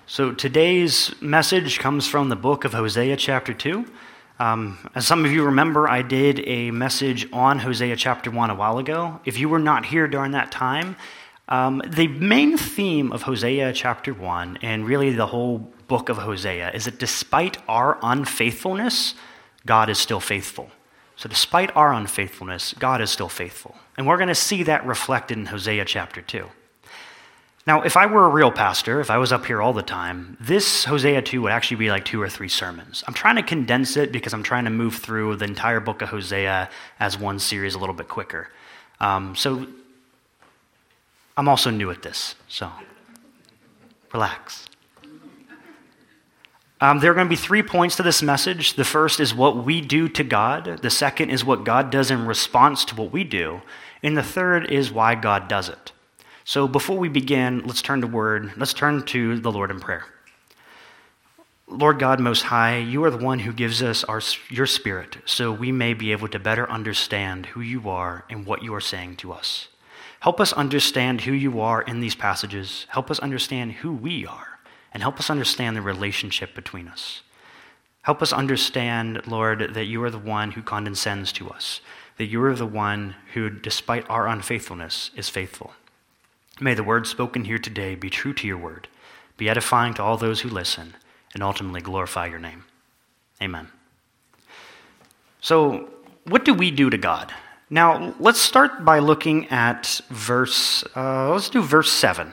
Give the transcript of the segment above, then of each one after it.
So today's message comes from the book of Hosea chapter 2. As some of you remember, I did a message on Hosea chapter 1 a while ago. If you were not here during that time, the main theme of Hosea chapter 1, and really the whole book of Hosea, is that despite our unfaithfulness, God is still faithful. So despite our unfaithfulness, God is still faithful. And we're going to see that reflected in Hosea chapter 2. Now, if I were a real pastor, if I was up here all the time, this Hosea 2 would actually be like 2 or 3 sermons. I'm trying to condense it because I'm trying to move through the entire book of Hosea as one series a little bit quicker. So I'm also new at this, so relax. There are going to be 3 points to this message. The first is what we do to God. The second is what God does in response to what we do. And the third is why God does it. So before we begin, let's turn to the Lord in prayer. Lord God Most High, you are the one who gives us your Spirit so we may be able to better understand who you are and what you are saying to us. Help us understand who you are in these passages. Help us understand who we are, and help us understand the relationship between us. Help us understand, Lord, that you are the one who condescends to us, that you are the one who, despite our unfaithfulness, is faithful. May the word spoken here today be true to your word, be edifying to all those who listen, and ultimately glorify your name. Amen. So, what do we do to God? Now, let's start by looking at verse 7.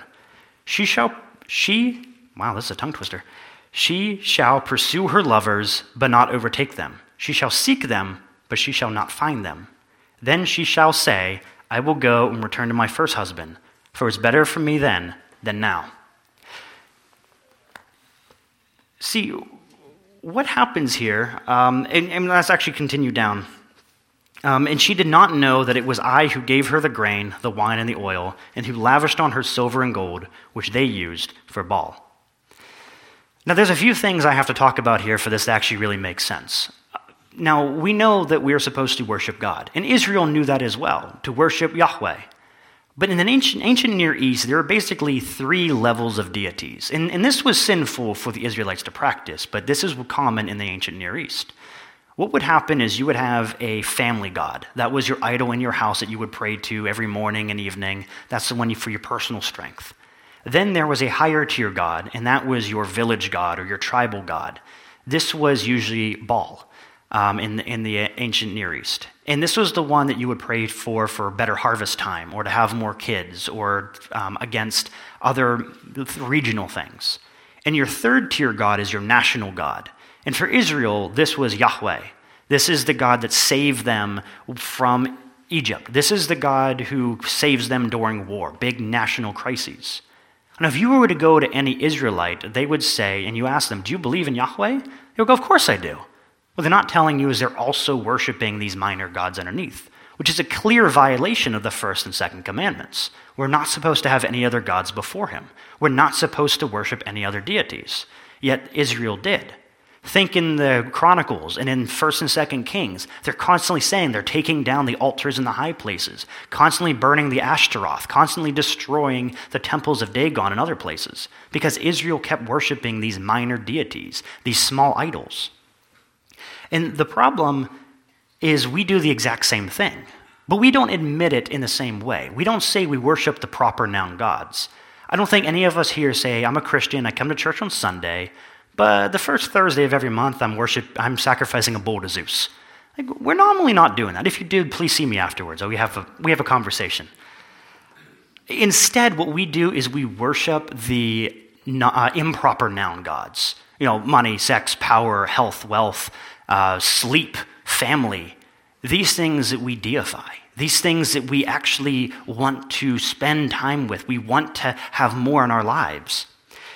Wow, this is a tongue twister. She shall pursue her lovers, but not overtake them. She shall seek them, but she shall not find them. Then she shall say, I will go and return to my first husband, for it's better for me then than now. See, what happens here, and let's actually continue down. And she did not know that it was I who gave her the grain, the wine, and the oil, and who lavished on her silver and gold, which they used for Baal. Now, there's a few things I have to talk about here for this to actually really make sense. Now, we know that we are supposed to worship God, and Israel knew that as well, to worship Yahweh. But in the ancient Near East, there are basically 3 levels of deities. And this was sinful for the Israelites to practice, but this is common in the ancient Near East. What would happen is you would have a family god. That was your idol in your house that you would pray to every morning and evening. That's the one for your personal strength. Then there was a higher tier god, and that was your village god or your tribal god. This was usually Baal in the ancient Near East. And this was the one that you would pray for better harvest time or to have more kids or against other regional things. And your third tier god is your national god. And for Israel, this was Yahweh. This is the God that saved them from Egypt. This is the God who saves them during war, big national crises. And if you were to go to any Israelite, they would say, and you ask them, do you believe in Yahweh? They would go, of course I do. What they're not telling you is they're also worshiping these minor gods underneath, which is a clear violation of the first and second commandments. We're not supposed to have any other gods before him. We're not supposed to worship any other deities. Yet Israel did. Think in the Chronicles and in 1st and 2nd Kings, they're constantly saying they're taking down the altars in the high places, constantly burning the Ashtaroth, constantly destroying the temples of Dagon and other places, because Israel kept worshiping these minor deities, these small idols. And the problem is we do the exact same thing, but we don't admit it in the same way. We don't say we worship the proper noun gods. I don't think any of us here say, I'm a Christian, I come to church on Sunday, but the first Thursday of every month, I'm sacrificing a bull to Zeus. We're normally not doing that. If you did, please see me afterwards. We have a conversation. Instead, what we do is we worship the improper noun gods. Money, sex, power, health, wealth, sleep, family. These things that we deify. These things that we actually want to spend time with. We want to have more in our lives.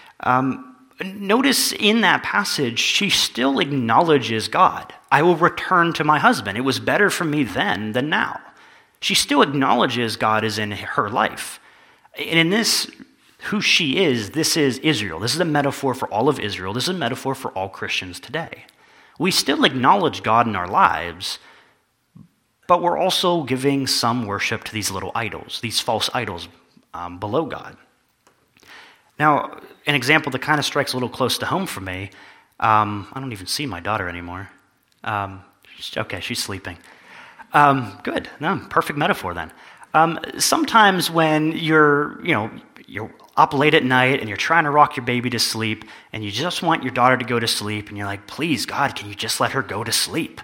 Notice in that passage, she still acknowledges God. I will return to my husband. It was better for me then than now. She still acknowledges God is in her life. And in this, who she is, this is Israel. This is a metaphor for all of Israel. This is a metaphor for all Christians today. We still acknowledge God in our lives, but we're also giving some worship to these little idols, these false idols below God. Now, an example that kind of strikes a little close to home for me, I don't even see my daughter anymore. She's sleeping. Good. No, perfect metaphor then. Sometimes when you're up late at night and you're trying to rock your baby to sleep and you just want your daughter to go to sleep and you're like, please, God, can you just let her go to sleep?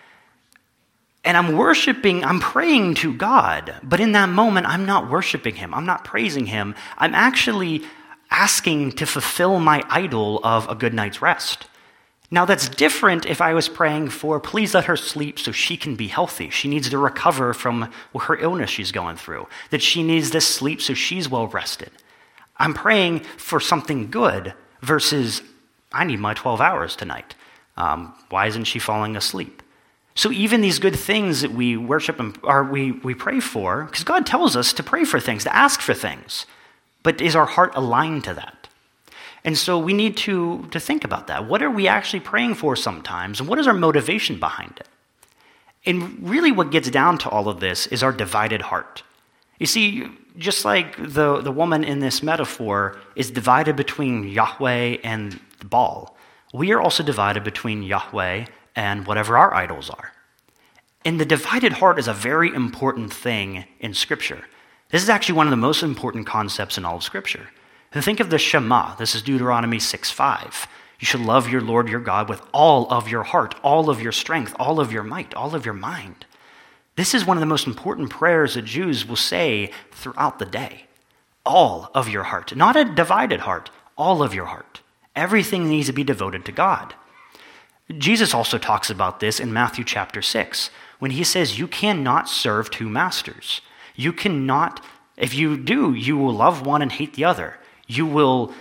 And I'm praying to God, but in that moment, I'm not worshiping him. I'm not praising him. I'm actually asking to fulfill my idol of a good night's rest. Now, that's different if I was praying for, please let her sleep so she can be healthy. She needs to recover from her illness she's going through, that she needs this sleep so she's well rested. I'm praying for something good versus, I need my 12 hours tonight. Why isn't she falling asleep? So even these good things that we worship or we pray for, because God tells us to pray for things, to ask for things, but is our heart aligned to that? And so we need to think about that. What are we actually praying for sometimes, and what is our motivation behind it? And really what gets down to all of this is our divided heart. You see, just like the woman in this metaphor is divided between Yahweh and Baal, we are also divided between Yahweh and whatever our idols are. And the divided heart is a very important thing in Scripture. This is actually one of the most important concepts in all of Scripture. And think of the Shema. This is Deuteronomy 6:5. You should love your Lord your God with all of your heart, all of your strength, all of your might, all of your mind. This is one of the most important prayers that Jews will say throughout the day. All of your heart, not a divided heart, all of your heart. Everything needs to be devoted to God. Jesus also talks about this in Matthew chapter 6, when he says you cannot serve two masters. You cannot, if you do, you will love one and hate the other. You will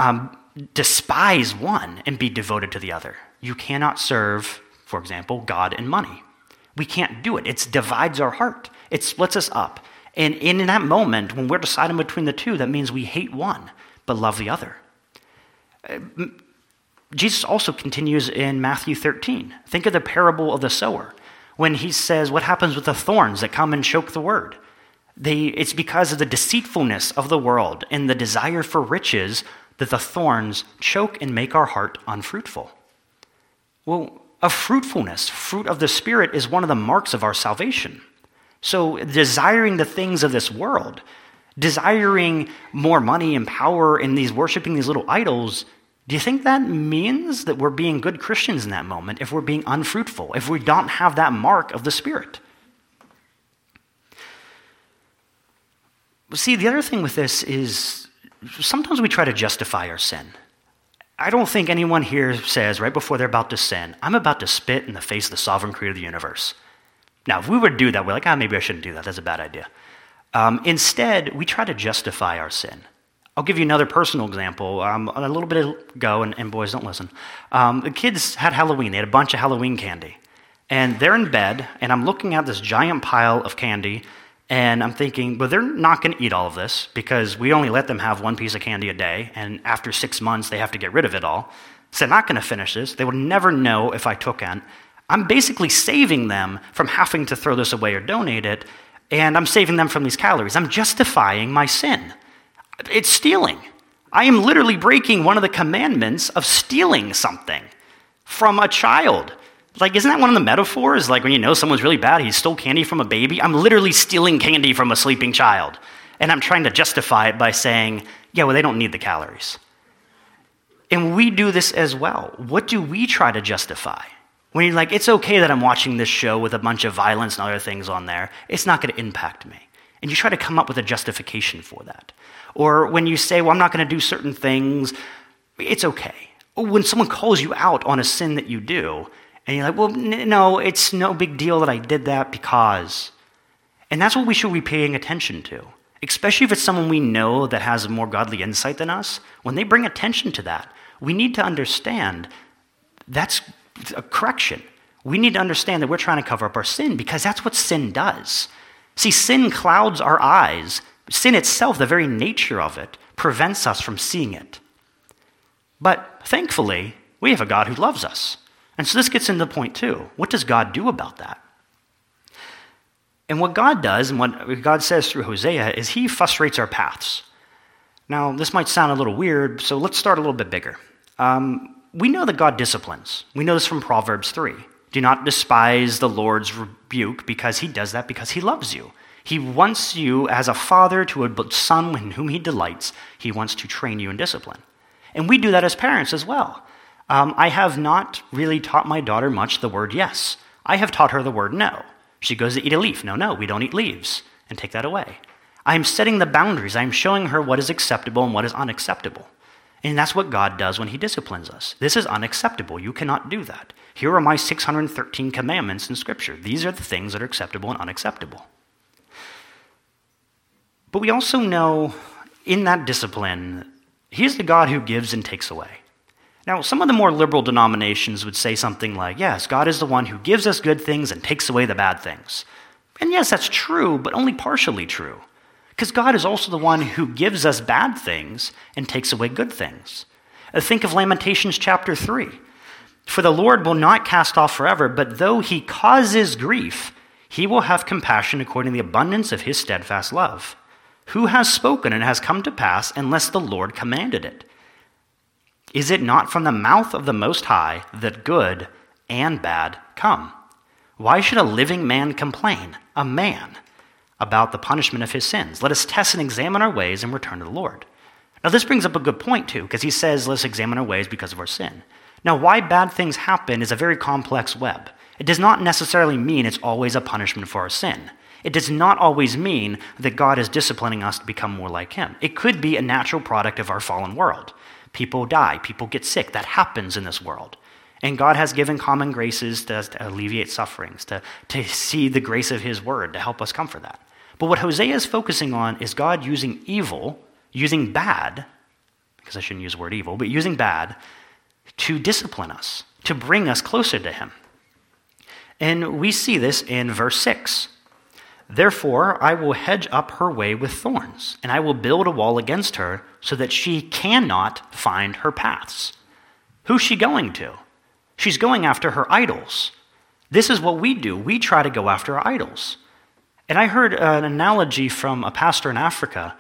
despise one and be devoted to the other. You cannot serve, for example, God and money. We can't do it. It divides our heart. It splits us up. And in that moment, when we're deciding between the two, that means we hate one but love the other. Jesus also continues in Matthew 13. Think of the parable of the sower, when he says, what happens with the thorns that come and choke the word? It's because of the deceitfulness of the world and the desire for riches that the thorns choke and make our heart unfruitful. Well, a fruitfulness, fruit of the Spirit, is one of the marks of our salvation. So desiring the things of this world, desiring more money and power and worshiping these little idols, do you think that means that we're being good Christians in that moment if we're being unfruitful, if we don't have that mark of the Spirit? See, the other thing with this is sometimes we try to justify our sin. I don't think anyone here says right before they're about to sin, I'm about to spit in the face of the sovereign creator of the universe. Now, if we were to do that, we're like, maybe I shouldn't do that. That's a bad idea. Instead, we try to justify our sin. I'll give you another personal example. A little bit ago, and boys, don't listen. The kids had Halloween. They had a bunch of Halloween candy. And they're in bed, and I'm looking at this giant pile of candy, and I'm thinking, well, they're not going to eat all of this because we only let them have one piece of candy a day, and after 6 months, they have to get rid of it all. So they're not going to finish this. They would never know if I took it. I'm basically saving them from having to throw this away or donate it, and I'm saving them from these calories. I'm justifying my sin. It's stealing. I am literally breaking one of the commandments of stealing something from a child. Like, isn't that one of the metaphors? Like when you know someone's really bad, he stole candy from a baby. I'm literally stealing candy from a sleeping child. And I'm trying to justify it by saying, yeah, well, they don't need the calories. And we do this as well. What do we try to justify? When you're like, it's okay that I'm watching this show with a bunch of violence and other things on there. It's not going to impact me. And you try to come up with a justification for that. Or when you say, well, I'm not going to do certain things, it's okay. Or when someone calls you out on a sin that you do, and you're like, well, no, it's no big deal that I did that because. And that's what we should be paying attention to, especially if it's someone we know that has more godly insight than us. When they bring attention to that, we need to understand that's a correction. We need to understand that we're trying to cover up our sin because that's what sin does. See, sin clouds our eyes. Sin itself, the very nature of it, prevents us from seeing it. But thankfully, we have a God who loves us. And so this gets into point two. What does God do about that? And what God does, and what God says through Hosea, is he frustrates our paths. Now, this might sound a little weird, so let's start a little bit bigger. We know that God disciplines. We know this from Proverbs 3. Do not despise the Lord's rebuke, because he does that because he loves you. He wants you as a father to a son in whom he delights. He wants to train you in discipline. And we do that as parents as well. I have not really taught my daughter much the word yes. I have taught her the word no. She goes to eat a leaf. No, we don't eat leaves. And take that away. I'm setting the boundaries. I'm showing her what is acceptable and what is unacceptable. And that's what God does when he disciplines us. This is unacceptable. You cannot do that. Here are my 613 commandments in Scripture. These are the things that are acceptable and unacceptable. But we also know in that discipline, he's the God who gives and takes away. Now, some of the more liberal denominations would say something like, yes, God is the one who gives us good things and takes away the bad things. And yes, that's true, but only partially true. Because God is also the one who gives us bad things and takes away good things. Think of Lamentations chapter 3. For the Lord will not cast off forever, but though he causes grief, he will have compassion according to the abundance of his steadfast love. Who has spoken and has come to pass unless the Lord commanded it? Is it not from the mouth of the Most High that good and bad come? Why should a living man complain, a man, about the punishment of his sins? Let us test and examine our ways and return to the Lord. Now this brings up a good point too, because he says, let's examine our ways because of our sin. Now why bad things happen is a very complex web. It does not necessarily mean it's always a punishment for our sin. It does not always mean that God is disciplining us to become more like him. It could be a natural product of our fallen world. People die, people get sick. That happens in this world. And God has given common graces to alleviate sufferings, to see the grace of his word, to help us comfort that. But what Hosea is focusing on is God using evil, using bad, because I shouldn't use the word evil, but using bad to discipline us, to bring us closer to him. And we see this in verse 6. Therefore, I will hedge up her way with thorns, and I will build a wall against her so that she cannot find her paths. Who's she going to? She's going after her idols. This is what we do. We try to go after our idols. And I heard an analogy from a pastor in Africa.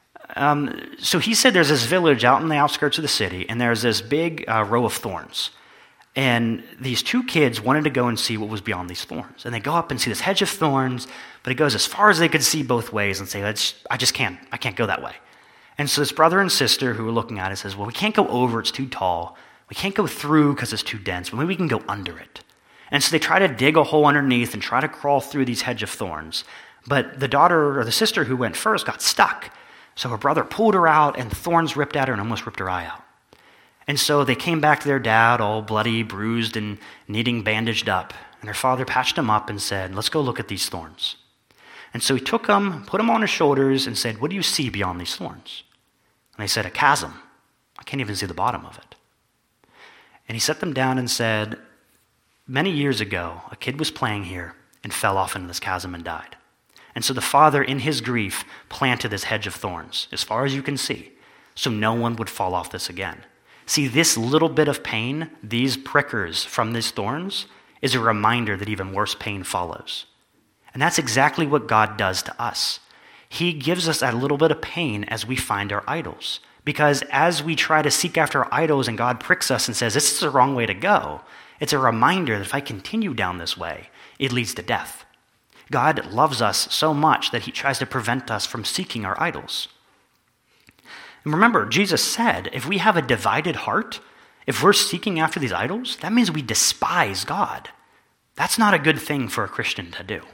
So he said there's this village out in the outskirts of the city, and there's this big row of thorns. And these two kids wanted to go and see what was beyond these thorns. And they go up and see this hedge of thorns, but it goes as far as they could see both ways and say, I can't go that way. And so this brother and sister who were looking at it says, well, we can't go over, it's too tall. We can't go through because it's too dense, but maybe we can go under it. And so they try to dig a hole underneath and try to crawl through these hedge of thorns. But the daughter or the sister who went first got stuck. So her brother pulled her out, and the thorns ripped at her and almost ripped her eye out. And so they came back to their dad all bloody, bruised, and needing bandaged up. And her father patched him up and said, let's go look at these thorns. And so he took them, put them on his shoulders, and said, what do you see beyond these thorns? And they said, a chasm. I can't even see the bottom of it. And he set them down and said, many years ago, a kid was playing here and fell off into this chasm and died. And so the father, in his grief, planted this hedge of thorns, as far as you can see, so no one would fall off this again. See, this little bit of pain, these prickers from these thorns, is a reminder that even worse pain follows. And that's exactly what God does to us. He gives us that little bit of pain as we find our idols. Because as we try to seek after our idols and God pricks us and says, this is the wrong way to go, it's a reminder that if I continue down this way, it leads to death. God loves us so much that he tries to prevent us from seeking our idols. And remember, Jesus said, if we have a divided heart, if we're seeking after these idols, that means we despise God. That's not a good thing for a Christian to do.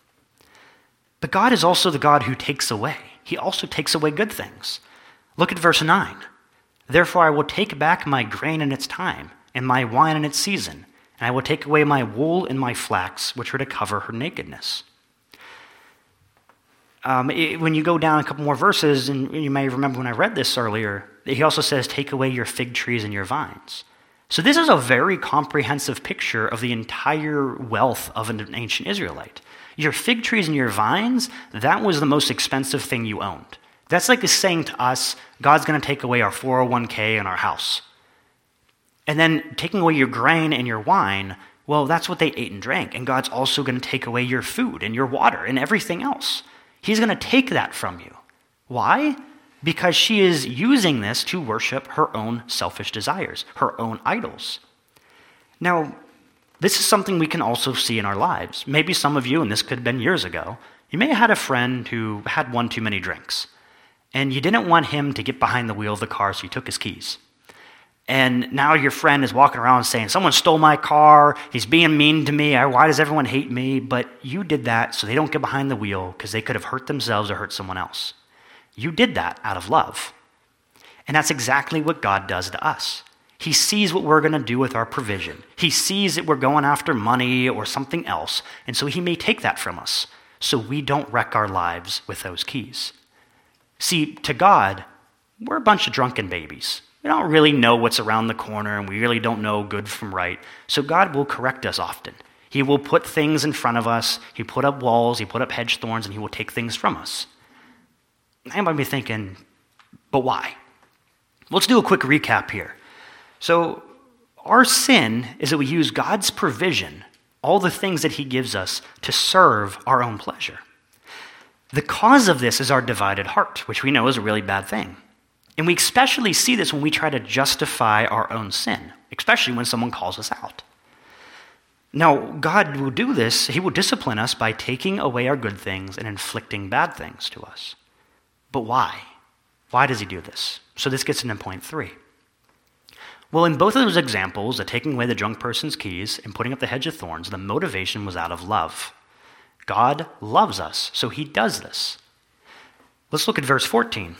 But God is also the God who takes away. He also takes away good things. Look at verse 9. Therefore I will take back my grain in its time, and my wine in its season, and I will take away my wool and my flax, which are to cover her nakedness. When you go down a couple more verses, and you may remember when I read this earlier, he also says, take away your fig trees and your vines. So this is a very comprehensive picture of the entire wealth of an ancient Israelite. Your fig trees and your vines, that was the most expensive thing you owned. That's like saying to us, God's going to take away our 401k and our house. And then taking away your grain and your wine, well, that's what they ate and drank. And God's also going to take away your food and your water and everything else. He's going to take that from you. Why? because she is using this to worship her own selfish desires, her own idols. Now, this is something we can also see in our lives. Maybe some of you, and this could have been years ago, you may have had a friend who had one too many drinks, and you didn't want him to get behind the wheel of the car, so you took his keys. And now your friend is walking around saying, someone stole my car, he's being mean to me, why does everyone hate me? But you did that so they don't get behind the wheel because they could have hurt themselves or hurt someone else. You did that out of love. And that's exactly what God does to us. He sees what we're going to do with our provision. He sees that we're going after money or something else, and so he may take that from us so we don't wreck our lives with those keys. See, to God, we're a bunch of drunken babies. We don't really know what's around the corner, and we really don't know good from right. So God will correct us often. He will put things in front of us. He put up walls. He put up hedge thorns, and he will take things from us. I might be thinking, but why? Let's do a quick recap here. So our sin is that we use God's provision, all the things that he gives us, to serve our own pleasure. The cause of this is our divided heart, which we know is a really bad thing. And we especially see this when we try to justify our own sin, especially when someone calls us out. Now, God will do this. He will discipline us by taking away our good things and inflicting bad things to us. But why? Why does he do this? So this gets into point 3. Well, in both of those examples, the taking away the drunk person's keys and putting up the hedge of thorns, the motivation was out of love. God loves us, so he does this. Let's look at verse 14.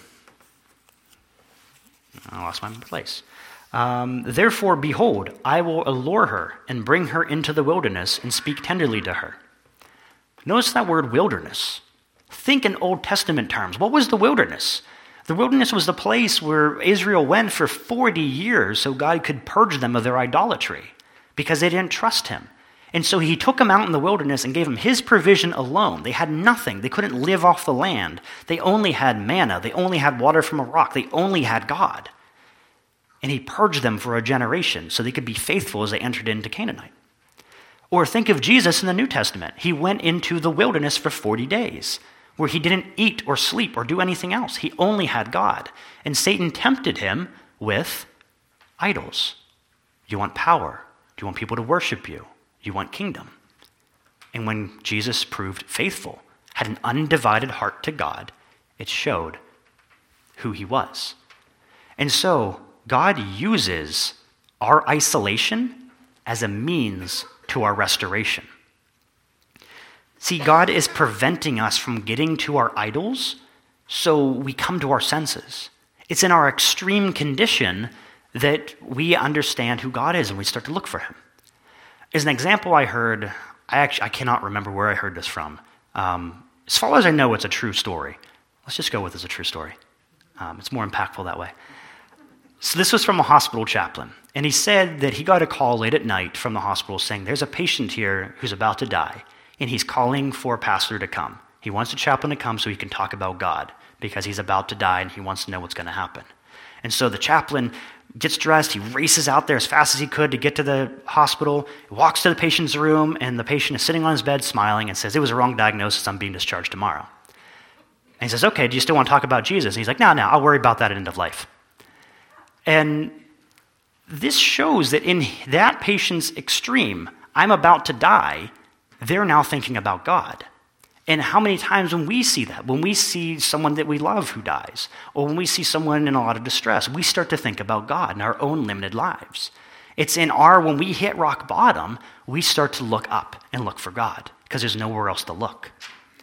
I lost my place. Therefore, behold, I will allure her and bring her into the wilderness and speak tenderly to her. Notice that word wilderness. Think in Old Testament terms. What was the wilderness? The wilderness was the place where Israel went for 40 years so God could purge them of their idolatry because they didn't trust him. And so he took them out in the wilderness and gave them his provision alone. They had nothing. They couldn't live off the land. They only had manna. They only had water from a rock. They only had God. And he purged them for a generation so they could be faithful as they entered into Canaanite. Or think of Jesus in the New Testament. He went into the wilderness for 40 days where he didn't eat or sleep or do anything else. He only had God. And Satan tempted him with idols. You want power? Do you want people to worship you? You want kingdom. And when Jesus proved faithful, had an undivided heart to God, it showed who he was. And so God uses our isolation as a means to our restoration. See, God is preventing us from getting to our idols so we come to our senses. It's in our extreme condition that we understand who God is and we start to look for him. As an example I heard, I cannot remember where I heard this from. As far as I know, it's a true story. Let's just go with it's a true story. It's more impactful that way. So this was from a hospital chaplain, and he said that he got a call late at night from the hospital saying, there's a patient here who's about to die, and he's calling for a pastor to come. He wants the chaplain to come so he can talk about God, because he's about to die and he wants to know what's going to happen. And so the chaplain gets dressed, he races out there as fast as he could to get to the hospital, walks to the patient's room, and the patient is sitting on his bed smiling and says, it was a wrong diagnosis, I'm being discharged tomorrow. And he says, okay, do you still want to talk about Jesus? And he's like, no, I'll worry about that at end of life. And this shows that in that patient's extreme, I'm about to die, they're now thinking about God. And how many times when we see that, when we see someone that we love who dies, or when we see someone in a lot of distress, we start to think about God in our own limited lives. It's when we hit rock bottom, we start to look up and look for God, because there's nowhere else to look.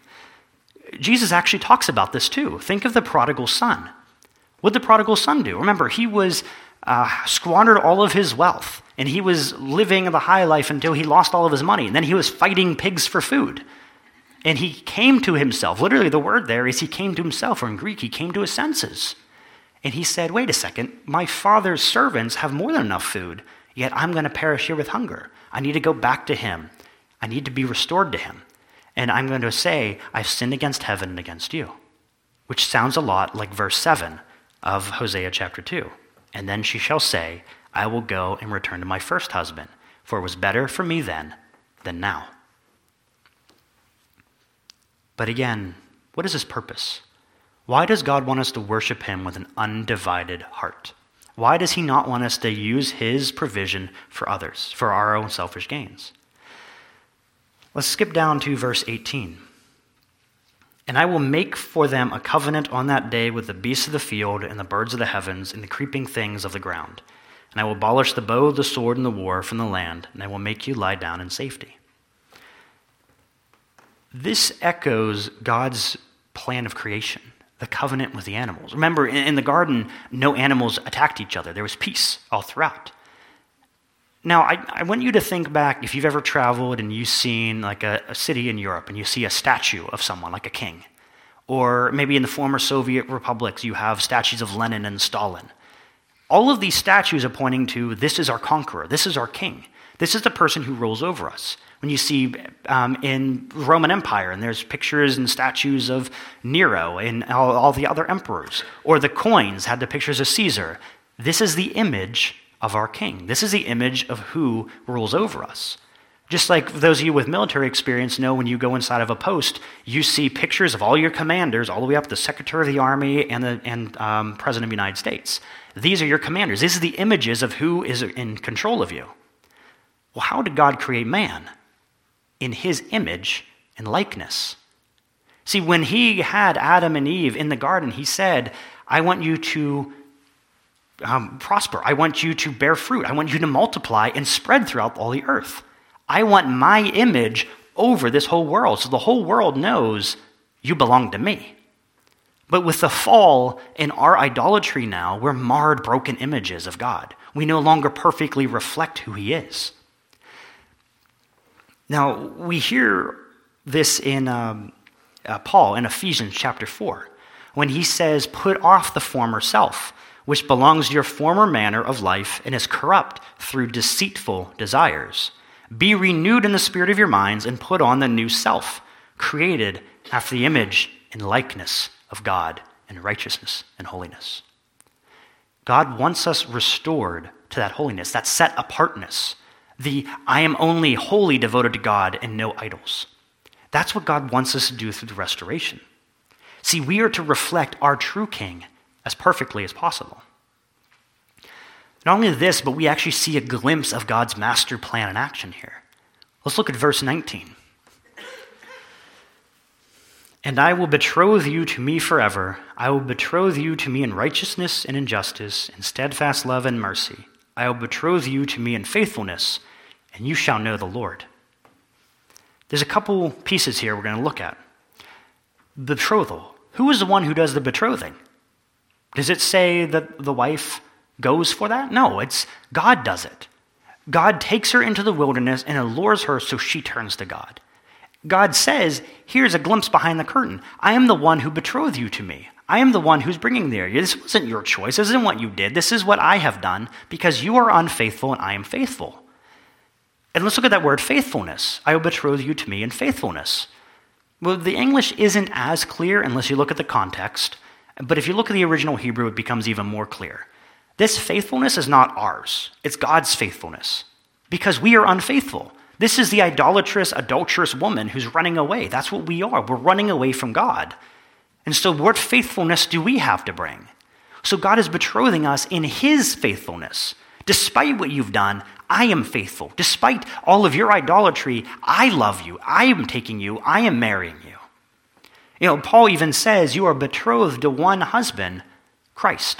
Jesus actually talks about this too. Think of the prodigal son. What did the prodigal son do? Remember, he was squandered all of his wealth, and he was living the high life until he lost all of his money, and then he was fighting pigs for food. And he came to himself. Literally, the word there is he came to himself, or in Greek, he came to his senses. And he said, wait a second, my father's servants have more than enough food, yet I'm going to perish here with hunger. I need to go back to him. I need to be restored to him. And I'm going to say, I've sinned against heaven and against you, which sounds a lot like verse 7 of Hosea chapter 2. And then she shall say, I will go and return to my first husband, for it was better for me then than now. But again, what is his purpose? Why does God want us to worship him with an undivided heart? Why does he not want us to use his provision for others, for our own selfish gains? Let's skip down to verse 18. And I will make for them a covenant on that day with the beasts of the field and the birds of the heavens and the creeping things of the ground. And I will abolish the bow, the sword, and the war from the land, and I will make you lie down in safety. This echoes God's plan of creation, the covenant with the animals. Remember, in the garden, no animals attacked each other. There was peace all throughout. Now, I want you to think back, if you've ever traveled and you've seen like a city in Europe and you see a statue of someone, like a king. Or maybe in the former Soviet republics, you have statues of Lenin and Stalin. All of these statues are pointing to, this is our conqueror, this is our king. This is the person who rules over us. When you see in the Roman Empire, and there's pictures and statues of Nero and all the other emperors, or the coins had the pictures of Caesar, this is the image of our king. This is the image of who rules over us. Just like those of you with military experience know, when you go inside of a post, you see pictures of all your commanders, all the way up to the Secretary of the Army and President of the United States. These are your commanders. These are the images of who is in control of you. Well, how did God create man? In his image and likeness. See, when he had Adam and Eve in the garden, he said, I want you to prosper. I want you to bear fruit. I want you to multiply and spread throughout all the earth. I want my image over this whole world, so the whole world knows you belong to me. But with the fall in our idolatry now, we're marred, broken images of God. We no longer perfectly reflect who he is. Now, we hear this in Paul in Ephesians chapter 4, when he says, put off the former self, which belongs to your former manner of life and is corrupt through deceitful desires. Be renewed in the spirit of your minds and put on the new self, created after the image and likeness of God in righteousness and holiness. God wants us restored to that holiness, that set apartness, the I am only wholly devoted to God and no idols. That's what God wants us to do through the restoration. See, we are to reflect our true King as perfectly as possible. Not only this, but we actually see a glimpse of God's master plan in action here. Let's look at verse 19. And I will betroth you to me forever. I will betroth you to me in righteousness and in justice, in steadfast love and mercy. I will betroth you to me in faithfulness, and you shall know the Lord. There's a couple pieces here we're going to look at. Betrothal. Who is the one who does the betrothing? Does it say that the wife goes for that? No, it's God does it. God takes her into the wilderness and allures her so she turns to God. God says, here's a glimpse behind the curtain. I am the one who betrothed you to me. I am the one who's bringing there. This wasn't your choice. This isn't what you did. This is what I have done because you are unfaithful and I am faithful. And let's look at that word faithfulness. I will betroth you to me in faithfulness. Well, the English isn't as clear unless you look at the context. But if you look at the original Hebrew, it becomes even more clear. This faithfulness is not ours. It's God's faithfulness because we are unfaithful. This is the idolatrous, adulterous woman who's running away. That's what we are. We're running away from God. And so what faithfulness do we have to bring? So God is betrothing us in his faithfulness. Despite what you've done, I am faithful. Despite all of your idolatry, I love you. I am taking you. I am marrying you. You know, Paul even says you are betrothed to one husband, Christ.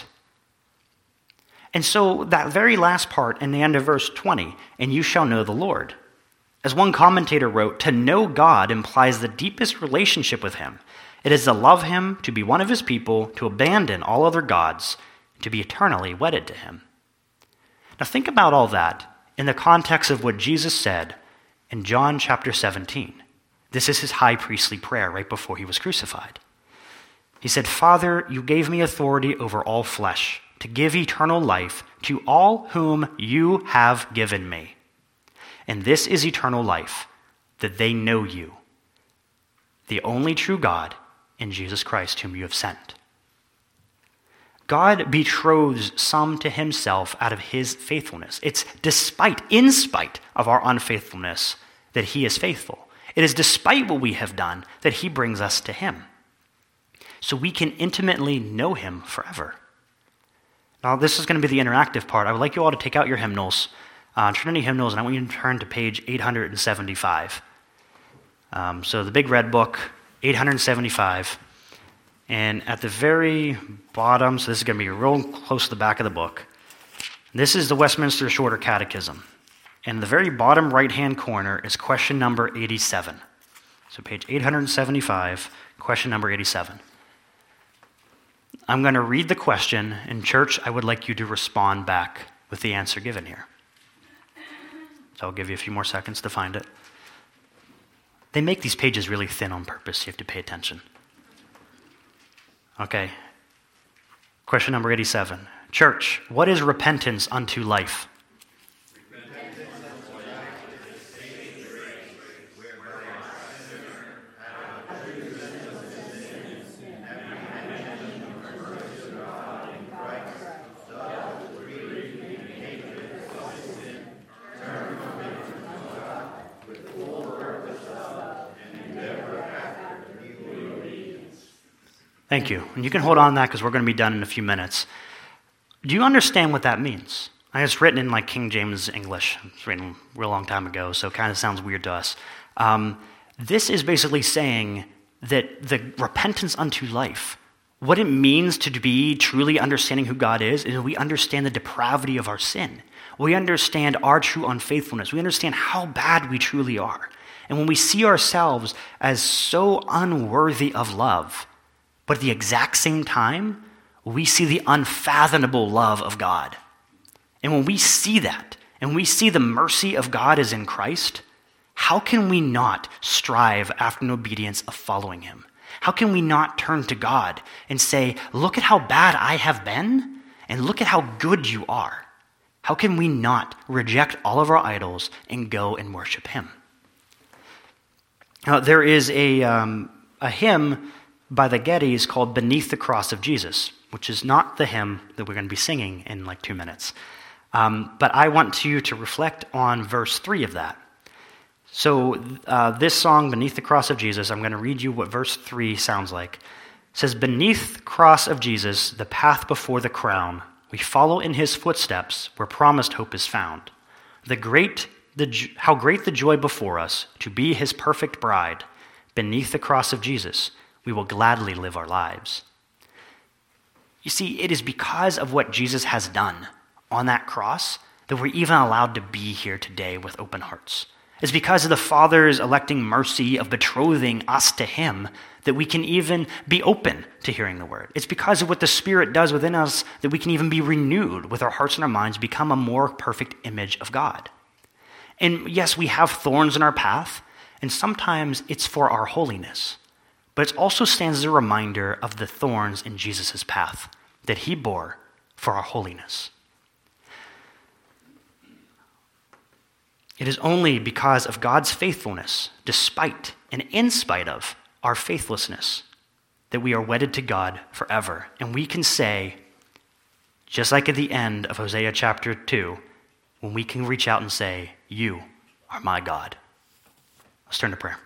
And so that very last part in the end of verse 20, and you shall know the Lord. As one commentator wrote, to know God implies the deepest relationship with him. It is to love him, to be one of his people, to abandon all other gods, to be eternally wedded to him. Now think about all that in the context of what Jesus said in John chapter 17. This is his high priestly prayer right before he was crucified. He said, Father, you gave me authority over all flesh to give eternal life to all whom you have given me. And this is eternal life, that they know you, the only true God, and Jesus Christ whom you have sent. God betroths some to himself out of his faithfulness. It's in spite of our unfaithfulness that he is faithful. It is despite what we have done that he brings us to him. so we can intimately know him forever. Now, this is going to be the interactive part. I would like you all to take out your hymnals, Trinity hymnals, and I want you to turn to page 875. So the big red book, 875. And at the very bottom, so this is going to be real close to the back of the book, this is the Westminster Shorter Catechism. And the very bottom right-hand corner is question number 87. So page 875, question number 87. I'm going to read the question, and church, I would like you to respond back with the answer given here. So I'll give you a few more seconds to find it. They make these pages really thin on purpose. You have to pay attention. Okay. Question number 87. Church, what is repentance unto life? Thank you. And you can hold on to that because we're going to be done in a few minutes. Do you understand what that means? It's written in like King James English. It's written a real long time ago, so it kind of sounds weird to us. This is basically saying that the repentance unto life, what it means to be truly understanding who God is we understand the depravity of our sin. We understand our true unfaithfulness. We understand how bad we truly are. And when we see ourselves as so unworthy of love, but at the exact same time, we see the unfathomable love of God. And when we see that, and we see the mercy of God is in Christ, how can we not strive after an obedience of following him? How can we not turn to God and say, look at how bad I have been, and look at how good you are? How can we not reject all of our idols and go and worship him? Now, there is a hymn by the Gettys called Beneath the Cross of Jesus, which is not the hymn that we're going to be singing in like 2 minutes. But I want you to reflect on verse 3 of that. So this song, Beneath the Cross of Jesus, I'm going to read you what verse 3 sounds like. It says, beneath the cross of Jesus, the path before the crown, we follow in his footsteps where promised hope is found. How great the joy before us to be his perfect bride. Beneath the cross of Jesus, we will gladly live our lives. You see, it is because of what Jesus has done on that cross that we're even allowed to be here today with open hearts. It's because of the Father's electing mercy of betrothing us to him that we can even be open to hearing the word. It's because of what the Spirit does within us that we can even be renewed with our hearts and our minds, become a more perfect image of God. And yes, we have thorns in our path, and sometimes it's for our holiness. But it also stands as a reminder of the thorns in Jesus' path that he bore for our holiness. It is only because of God's faithfulness, despite and in spite of our faithlessness, that we are wedded to God forever. And we can say, just like at the end of Hosea chapter 2, when we can reach out and say, you are my God. Let's turn to prayer.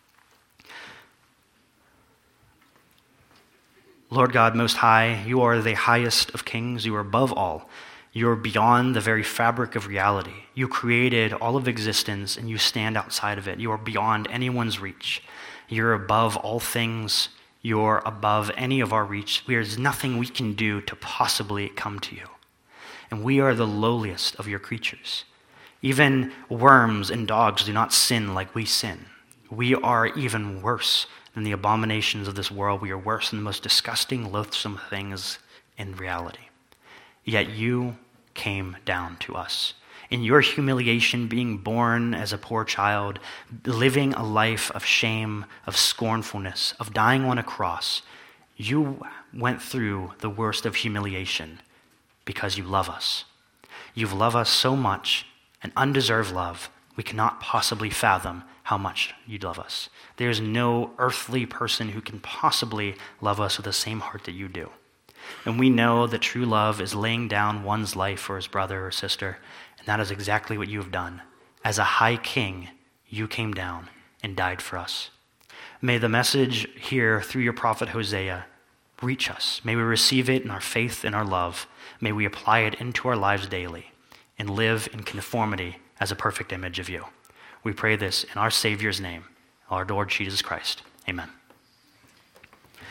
Lord God, Most High, you are the highest of kings. You are above all. You are beyond the very fabric of reality. You created all of existence, and you stand outside of it. You are beyond anyone's reach. You're above all things. You're above any of our reach. There's nothing we can do to possibly come to you. And we are the lowliest of your creatures. Even worms and dogs do not sin like we sin. We are even worse than the abominations of this world. We are worse than the most disgusting, loathsome things in reality. Yet you came down to us. In your humiliation, being born as a poor child, living a life of shame, of scornfulness, of dying on a cross, you went through the worst of humiliation because you love us. You've loved us so much, an undeserved love, we cannot possibly fathom how much you love us. There's no earthly person who can possibly love us with the same heart that you do. And we know that true love is laying down one's life for his brother or sister, and that is exactly what you have done. As a high king, you came down and died for us. May the message here through your prophet Hosea reach us. May we receive it in our faith and our love. May we apply it into our lives daily and live in conformity as a perfect image of you. We pray this in our Savior's name, our Lord Jesus Christ. Amen.